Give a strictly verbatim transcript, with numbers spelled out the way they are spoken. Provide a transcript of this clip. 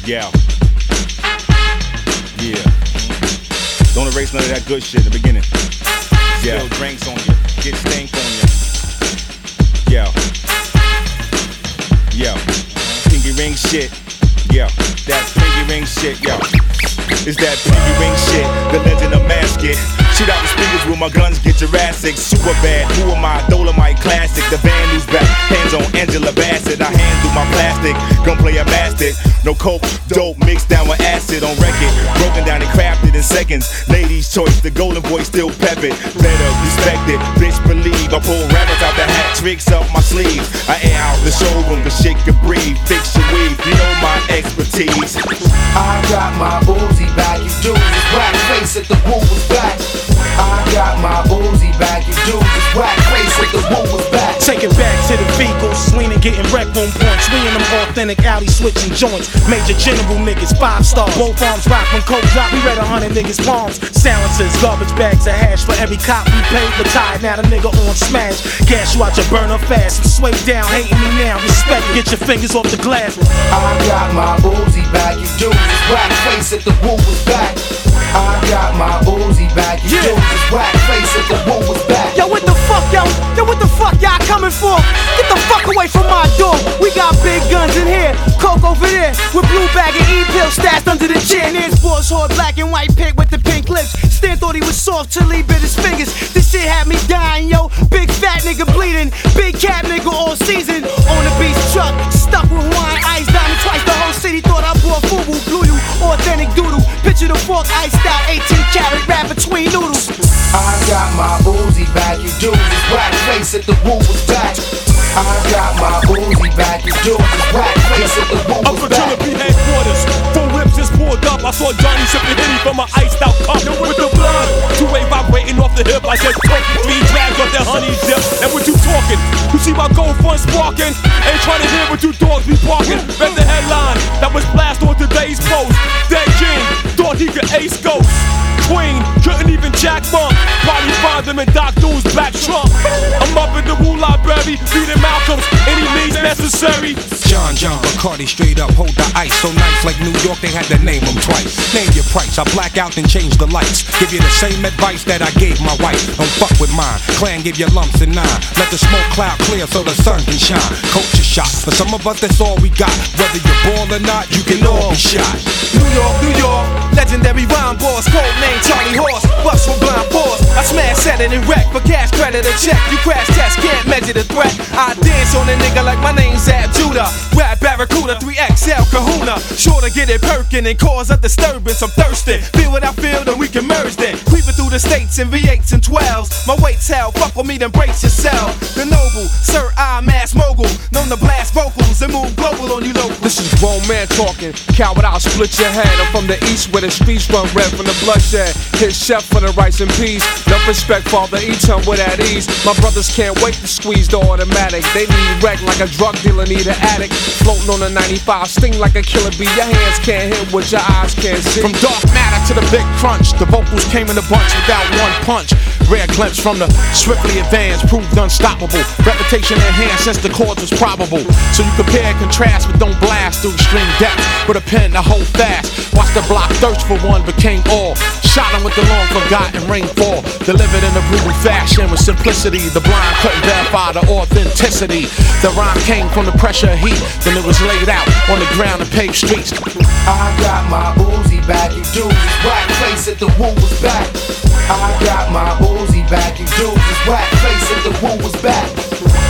Yeah. Yeah. Don't erase none of that good shit in the beginning. Yeah. Spill drinks on you. Get stank on you. Yeah. Yeah. Pinky ring shit. Yeah. That pinky ring shit. Yeah. It's that pinky ring shit. The legend of Masket. Shoot out the speakers with my guns, get Jurassic. Super bad, who am I? Dolomite classic. The band who's back, hands on Angela Bassett. I handle my plastic, gunplay a bastard. No coke, dope mixed down with acid on record. Broken down and crafted in seconds. Ladies' choice, the golden boy still peppered. Better respect it, bitch believe. I pull rabbits out the hat, tricks up my sleeve. I air out the showroom, the shit can breathe. Fix your weave, you know my expertise. I got my Uzi back, you dudes is black face at the woo was back. I got my Uzi back, you dudes is black face at the woo was back. Take it back to the vehicles, leaning, getting wrecked on points. We in them authentic alley switching joints. Major general niggas, five star. Both arms rock when coke drop. We read a hundred niggas' palms. Silencers, garbage bags of hash for every cop we paid. Retired now the nigga on smash. Gas you out your burner fast. Some sway down, hating me now. Respect, get your fingers off the glass. I got my Uzi back, you dudes is black face at the woo was back. I got my Uzi back, you yeah. dudes is black face at the woo was back. Yo, what the fuck, yo? Yo, what the fuck y'all coming for? Get the fuck away from my door. We got big guns in here, coke over there, with blue bag and E-pill stashed under the chair. And here's Boss Horde, black and white pig with the pink lips. Stan thought he was soft till he bit his fingers. This shit had me dying, yo. Big fat nigga bleeding, big cat nigga all season. On the beach truck, stuck with wine, ice diamond twice. The whole city thought I brought FUBU, blew you, authentic doodle. Picture the fork, iced out, eighteen karat wrap between noodles. I got my Uzi back, you dudes is black face at the woo was back. I got my Uzi back, you dudes is black face at the woo was back. Up for Trinity headquarters, four whips just pulled up. I saw Johnny sipping Henny from my iced out cup with the blood. Two-way vibrating off the hip, I just took three drags off that honey dip. And what you talking? You see my gold front sparking? Ain't trying to hear what you dogs be barking. Read the headline that was blast on today's post. Dead King thought he could ace ghost. Queen couldn't even jack monk. Probably find them in Doc Dool's back trunk. I'm up in the Wu Library, reading Malcolm's any means necessary. John John Bacardi straight up hold the ice. So nice like New York, they had to name him twice. Name your price, I black out and change the lights. Give you the same advice that I gave my wife. Don't fuck with mine, clan give you lumps and nine. Let the smoke cloud clear so the sun can shine. Culture shot, for some of us that's all we got. Whether you're born or not, you can all be shot. New York, New York, legendary rhyme boss, code name Charlie Horse, bust from blind force. I smash, set it and wreck, for cash credit a check. You crash test, can't measure the threat. I dance on a nigga like my name's Ab Judah. Rap Barracuda, three X L Kahuna. Sure to get it perkin' and cause a disturbance. I'm thirsty, feel what I feel, then we can merge then. Creeping through the states in V eights and twelves. My weight's hell, fuck with me, then brace yourself. The noble, Sir I Mass Mogul, known to blast vocals and move global on you local. This is grown man talking, coward, I'll split your head. I'm from the east where the streets run red from the bloodshed. Hit chef for the rice and peas. Enough respect, father, eat him with at ease. My brothers can't wait to squeeze the automatic. They need wreck like a drug dealer need an addict. Floating on a ninety-five, sting like a killer bee. Your hands can't hit what your eyes can't see. From dark matter to the big crunch, the vocals came in a bunch without one punch. Rare glimpse from the swiftly advanced, proved unstoppable. Reputation enhanced since the chords was probable. So you compare and contrast, but don't blast through extreme depth. With a pen to hold fast. Watch the block thirst for one, became all. Shot him with the long forgotten rainfall. Delivered in a brutal fashion with simplicity. The blind couldn't verify the authenticity. The rhyme came from the pressure of heat. Then it was laid out on the ground and paved streets. I got my Uzi back, you dudes is black face at the woo was back. I got my Uzi back, you dudes is black face at the woo was back.